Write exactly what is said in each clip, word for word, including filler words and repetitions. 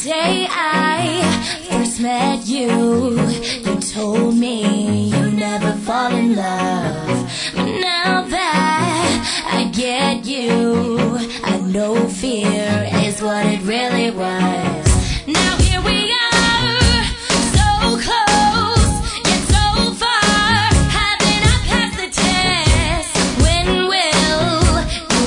day I first met you, you told me you never fall in love. But now that I get you, I know fear is what it really was. Now here we are, so close, yet so far. Haven't I passed the test? When will you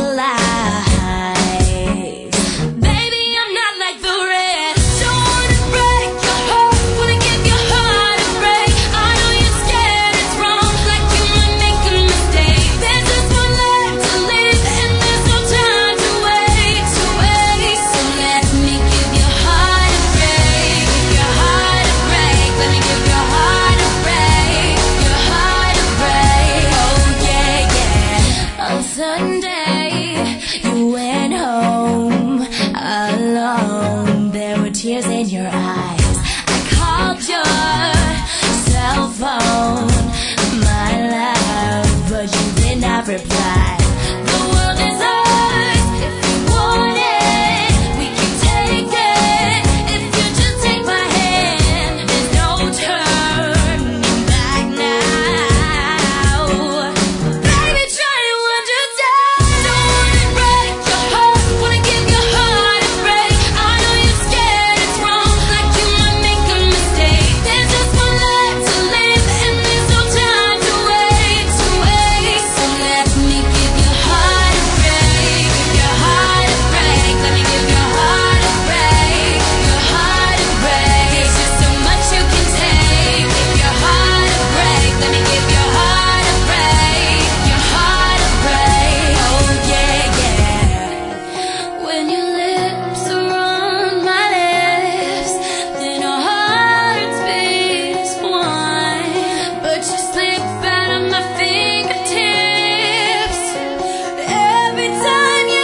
realize, baby, I'm not like the rest. Don't wanna break your heart, wanna give your heart a break. I know you're scared it's wrong, like you might make a mistake. There's just one life to live, and there's no time to wait, to wait. So let me give your heart a break, give your heart a break. Let me give your heart a break, your heart a break. Oh yeah, yeah. On Sunday, you went home alone. There were tears in your eyes. I called your cell phone, my love, but you did not reply. The world is ours if you want it. We can take it if you just take my hand. There's no turning back now. Baby, try to understand. Don't wanna break your heart, wanna give your heart a break. I know you're scared it's wrong, like you might make a mistake. There's just one life to live, and there's no time to wait, to wait. So let me give your heart a break, give your heart a break. Let me give your heart a break, your heart a break. There's just so much you can take. Give your heart a break. Let me give your heart a break, your heart a break. Oh yeah, yeah. When your lips are on my lips, then our hearts beat as one. But you slip out of my fingertips every time you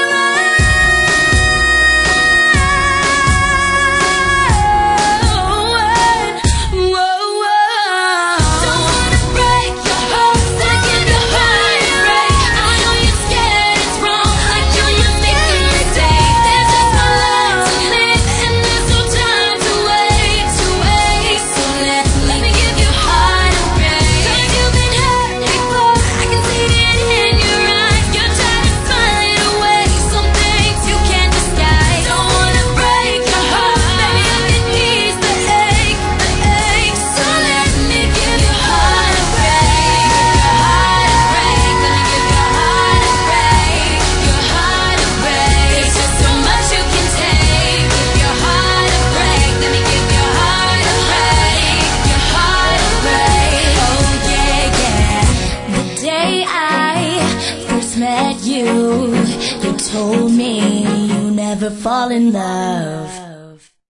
Whoa, whoa. Don't wanna break your heart, wanna give your heart a break. I know you're scared it's wrong, like you might make a mistake. There's just one life to live, and there's no time to wait, to wait. So let let me give your heart a break. Feel like you've been hurt before, I can see it in your eyes. You're trying to find a way, some things you can't disguise. Don't wanna break your heart, baby, I can ease the ache, the ache. So let me give your heart a break, your heart a break. Let me give your heart a break, your heart a break. There's just so much you can take. Give your heart a break. Let me give your heart a break, your heart a break. Oh yeah, yeah. The day I first met you, you told me you never fall in love.